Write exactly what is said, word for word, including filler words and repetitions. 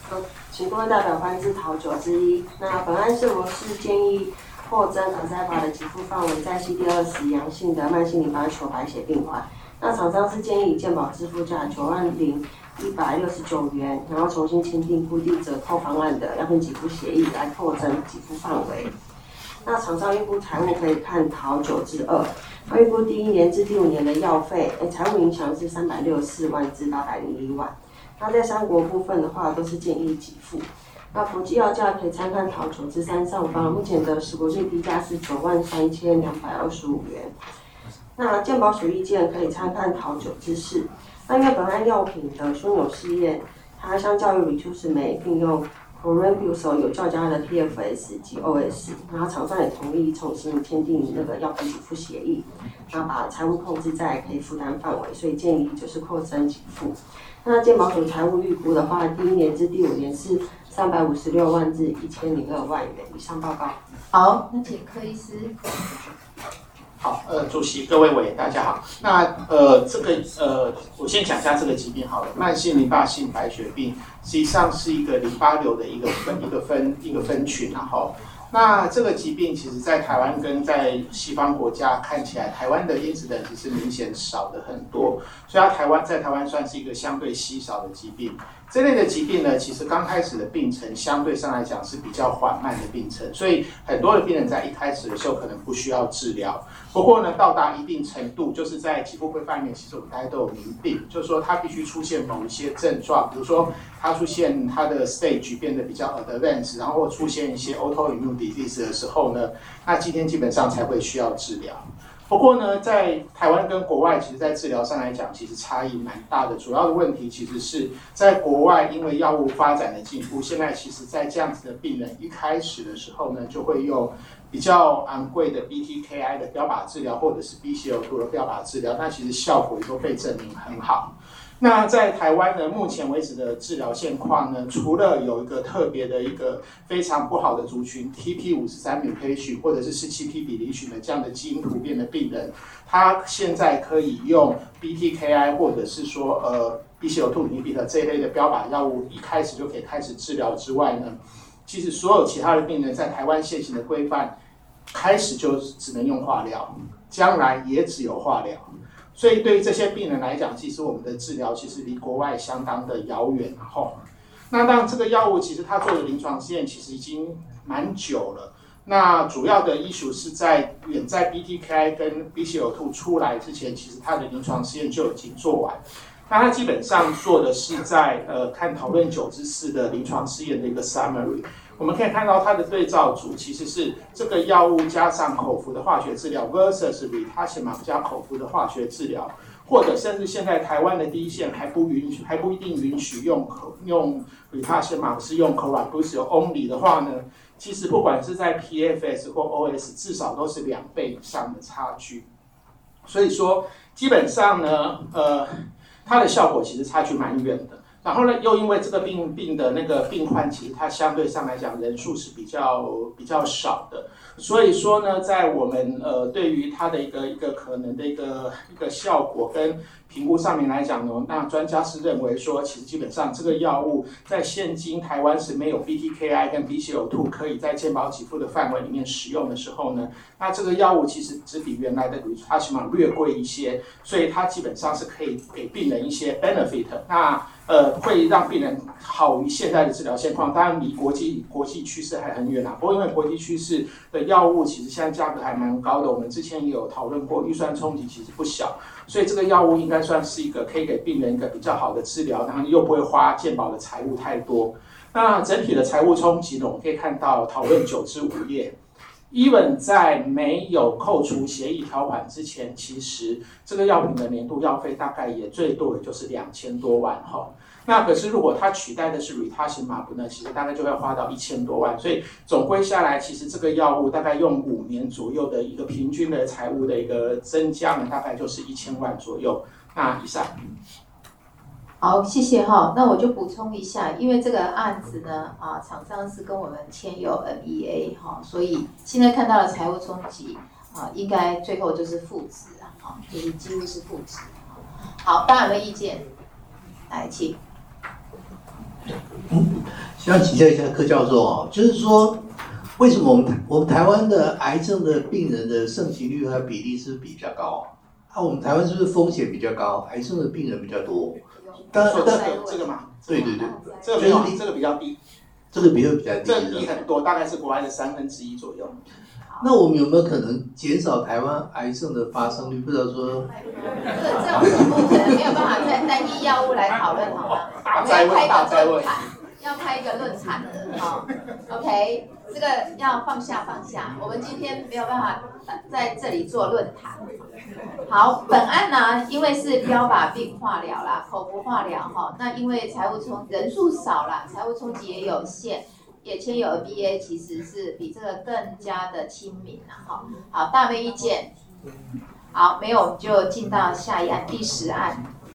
好，请各位代表官至讨九之一。那本案是我是建议扩增可塞法的给付范围，在 C D 二十阳性的慢性淋巴球白血病患。那厂商是建议以健保支付价九万零一百六十九元，然后重新签订固定折扣方案的药品给付协议来扩增给付范围。那厂商预估财务可以看讨九之二。预估第一年至第五年的药费，诶，财务影响是三百六十四万至八百零一万。那在三国部分的话，都是建议给付。那国际药价可以参看讨九之三上方，目前的实国际低价是九万三千两百二十五元。那健保署意见可以参看讨九之四。那因为本案药品的枢纽试验，它相较于 Rituximab 并用 Chlorambucil 有较佳的 P F S 及 O S， 然后厂商也同意重新签订那个药品给付协议，然后把财务控制在可以负担范围，所以建议就是扩增给付。那健保署财务预估的话，第一年至第五年是三百五十六万至一千零二万元。以上报告。 好，那请柯医师。 好，呃，主席、各位委员，大家好。那呃，这个呃，我先讲一下这个疾病好了。慢性淋巴性白血病实际上是一个淋巴瘤的一个分一个分一个分群，然后，那这个疾病其实在台湾跟在西方国家看起来，台湾的因子的其实明显少的很多，所以它台湾在台湾算是一个相对稀少的疾病。这类的疾病呢，其实刚开始的病程相对上来讲是比较缓慢的病程，所以很多的病人在一开始的时候可能不需要治疗。不过呢，到达一定程度，就是在给付规范里面，其实我们大家都有明定，就是说它必须出现某一些症状，比如说它出现它的 stage 变得比较 advanced， 然后出现一些 autoimmune disease 的时候呢，那今天基本上才会需要治疗。不过呢，在台湾跟国外，其实在治疗上来讲，其实差异蛮大的。主要的问题其实是在国外，因为药物发展的进步，现在其实在这样子的病人一开始的时候呢，就会用比较昂贵的 B T K I 的标靶治疗，或者是 B C L 二 的标靶治疗，那其实效果也都被证明很好。那在台湾呢，目前为止的治疗现况呢，除了有一个特别的一个非常不好的族群 T P 五十三 mutation 或者是 十七 P deletion 的这样的基因突变的病人，他现在可以用 B T K I 或者是说呃 B C L 二 inhibitor 这一类的标靶药物，一开始就可以开始治疗之外呢，其实所有其他的病人在台湾现行的规范，开始就只能用化疗，将来也只有化疗。所以对于这些病人来讲，其实我们的治疗其实离国外相当的遥远。然后，那当然这个药物其实它做的临床试验其实已经蛮久了。那主要的 issue 是在远在 B T K I 跟 B C L 二 出来之前，其实它的临床试验就已经做完。那它基本上做的是在呃看讨论九之四的临床试验的一个 summary。我们可以看到它的对照组其实是这个药物加上口服的化学治疗 versus rituximab 加口服的化学治疗，或者甚至现在台湾的第一线还不允许，还不一定允许用用 rituximab 是用 chlorambucil only 的话呢，其实不管是在 P F S 或 O S， 至少都是两倍以上的差距。所以说，基本上呢，呃，它的效果其实差距蛮远的。然后呢，又因为这个病病的那个病患，其实它相对上来讲人数是比较比较少的，所以说呢，在我们呃对于它的一个一个可能的一个一个效果跟评估上面来讲呢，那专家是认为说，其实基本上这个药物在现今台湾是没有 B T K I 跟 B C L 二 可以在健保给付的范围里面使用的时候呢，那这个药物其实只比原来的 rituximab 略贵一些，所以它基本上是可以给病人一些 benefit。那呃，会让病人好于现在的治疗现况，当然离国际国际趋势还很远啦。不过因为国际趋势的药物其实现在价格还蛮高的，我们之前也有讨论过，预算冲击其实不小，所以这个药物应该算是一个可以给病人一个比较好的治疗，然后又不会花健保的财务太多。那整体的财务冲击呢，我们可以看到讨论九至五页。even 在没有扣除协议条款之前，其实这个药品的年度药费大概也最多也就是两千多万哈。那可是如果它取代的是 rituximab 呢，其实大概就会花到一千多万，所以总归下来，其实这个药物大概用五年左右的一个平均的财务的一个增加呢，大概就是一千万左右。那以上。 好，谢谢哈。那我就补充一下，因为这个案子呢，啊，厂商是跟我们签有 M E A 哈，所以现在看到的财务冲击啊，应该最后就是负值啊，哈，就是几乎是负值。好，大家有没有意见？来，请。 嗯想请教一下柯教授哦，就是说，为什么我们我们台湾的癌症的病人的盛行率和比例是比较高？啊，我们台湾是不是风险比较高，癌症的病人比较多？当然， 这个这个嘛， 对对对， 这个没有，这个比较低， 这个比例比较低， 这低很多，大概是国外的三分之一左右。 那我们有没有可能减少台湾癌症的发生率？不知道说， 这这种题目可能没有办法在单一药物来讨论，好吗？ 大灾问，大灾问。 要开一个论坛的，好 ，OK， 这个要放下放下。我们今天没有办法在这里做论坛。好，本案呢，因为是标靶病化疗啦，口服化疗哈，那因为财务冲人数少啦，财务冲击也有限，也签有 B A， 其实是比这个更加的亲民啦哈。好，大家没意见？好，没有我们就进到下一案，第十案。